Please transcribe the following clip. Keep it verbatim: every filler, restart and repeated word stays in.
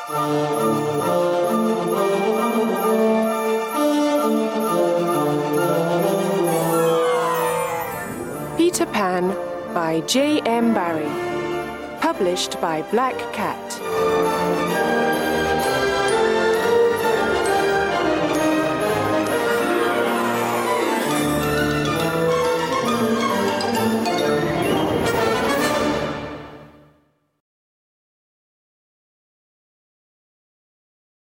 Peter Pan by J M Barrie. Published by Black Cat.